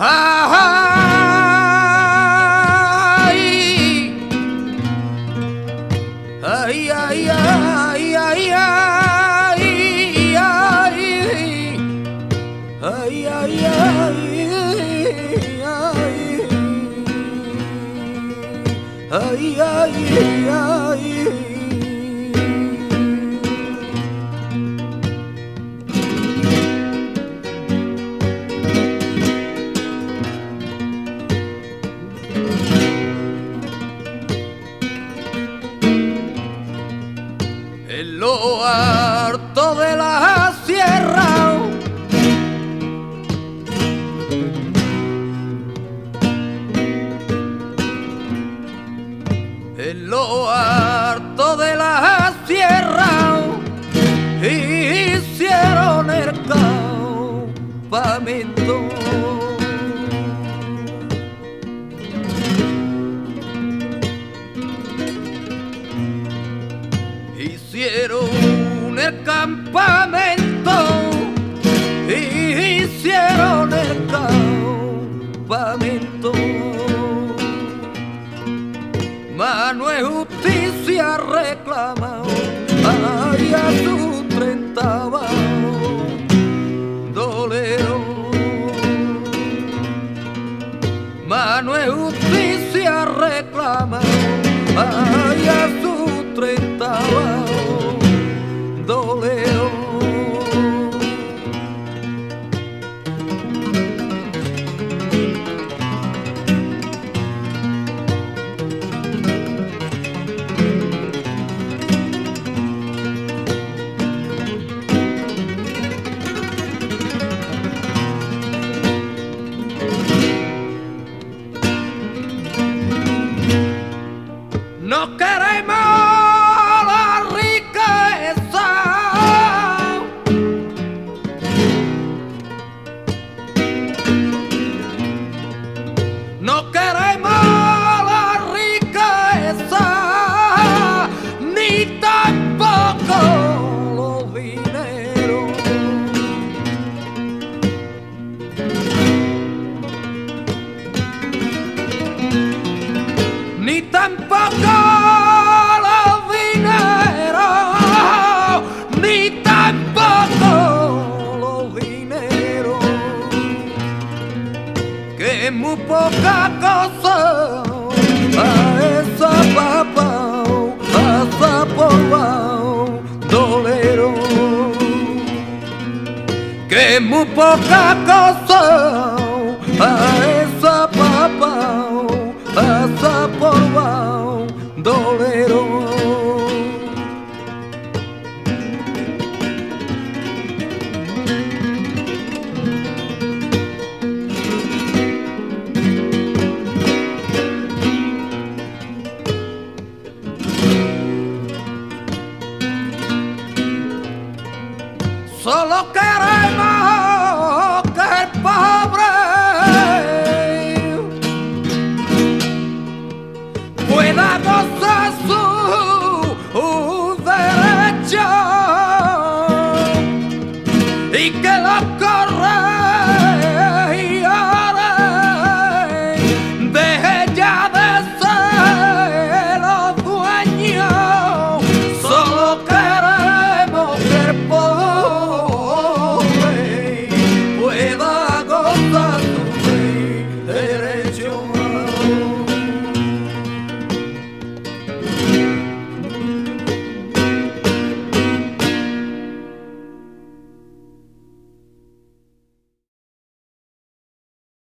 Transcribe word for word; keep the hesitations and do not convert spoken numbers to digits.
Ay, ay, ay, ay, ay, ay, ay, ay, ay, ay, ay, ay. En lo harto de la sierra, en lo harto de la sierra, hicieron el campamento. Hicieron el campamento, hicieron el campamento. Mano de justicia reclama ay, a su treinta dolero. Mano de justicia reclama ay, a su treinta dolero. No queremos la riqueza, no queremos la riqueza, ni tampoco los dineros, ni tampoco que muy poca cosa a esa papa, a esa polva dolero, que muy poca cosa a esa papa, a esa polva dolero. Solo queremos que el pobre pueda gozar su derecho y que los correctos